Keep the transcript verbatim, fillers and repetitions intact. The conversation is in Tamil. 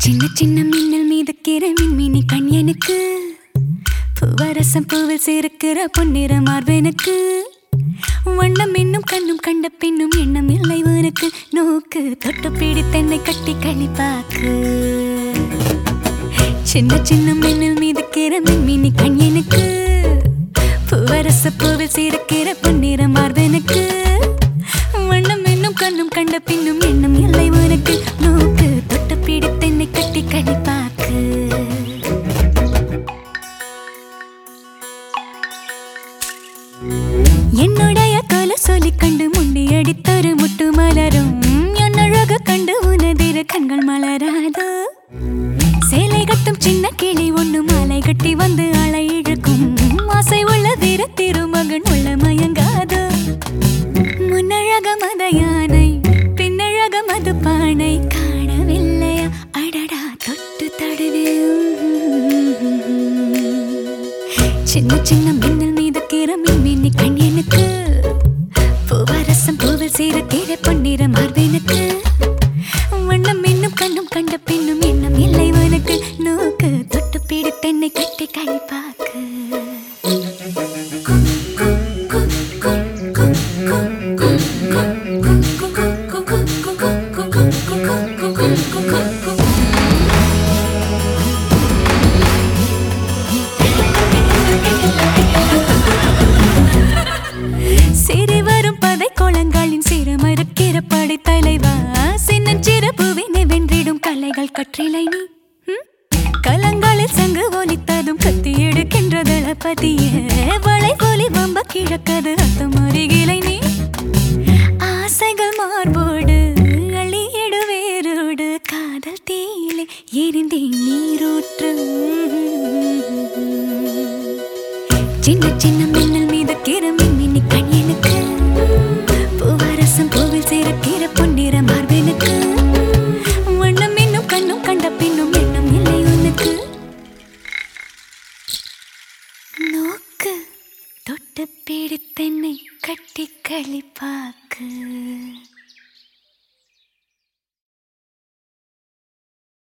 சின்ன சின்ன மின்னல் மீதுக்கிற மின்மினி கண்யனுக்கு பூவரசம் பூவில் சேர்க்கிற பொன்னிற மார்பனுக்கு வண்ணம் இன்னும் கண்ணும் கண்ட பின்னும் எண்ணம் இல்லை உனக்கு நோக்கு தொட்டு பிடித்தென்னை கட்டி கழிப்பாக்கு சின்ன சின்ன மின்னல் மீதுக்கிற மின்மினி கண்யனுக்கு பூவரச பூவில் சேர்க்கிற பொன்னிற மார்பனுக்கு வண்ணம் இன்னும் கண்ணும் கண்ட பின்னும் எண்ணம் இல்லை உனக்கு நோக்கு தொட்டு பிடித்தென்னை கட்டி கழிப்பாக்கு என்னுடைய கால சொல்லி கண்டு முண்டி அடித்தொரு முட்டு மலரும் என்னழக கண்டு உனதிரு கண்கள் மலராதோ சேலை கட்டும் சின்ன கிளி ஒண்ணு மாலை கட்டி வந்து அலை இழுக்கும் ஆசை உள்ள வீர திருமகன் உள்ள மயங்காதோ முன்னழக மத யானை பின்னழக மது பானை காணவில்லையா அடடா தொட்டு தடவே சின்ன சின்ன மின்னல் மீது கீர மின்மினி கண்யனுக்கு பூவரசம் பூவில் சீர கீர பொன்னிற மார்பனுக்கு வண்ணம் இன்னும் கண்ணும் கண்ட பின்னும் எண்ணம் இல்லை உனக்கு நோக்கு தொட்டு பிடித்தென்னை கட்டி கழிப்பாக்கு சிறு வரும் பதை கோலங்களின் சிறு மறுக்கிற படை தலைவா சின்னஞ்சிறு பூவினை வென்றிடும் கலைகள் கற்றிலை நீ கலங்களில் சங்கு ஒலித்ததும் கத்தி எடுக்கின்ற தளபதியே வளை போலி வம்ப கிழக்கது அத்தம் அருகிலை நீ ஆசைகள் மார்போடு அழியடு வேரோடு காதல் தீயிலே எரிந்தே நீரூற்று சின்ன சின்ன மின்னல் மீது கிற மின்மினி கண்யனுக்கு பூவரசம் பூவில் சேர கீர பொன்னிற மார்பனுக்கு வண்ணம் இன்னும் கண்ணும் கண்ட பின்னும் எண்ணம் இல்லை உனக்கு நோக்கு தொட்டு பிடித்தென்னை கட்டி கழிப்பாக்கு.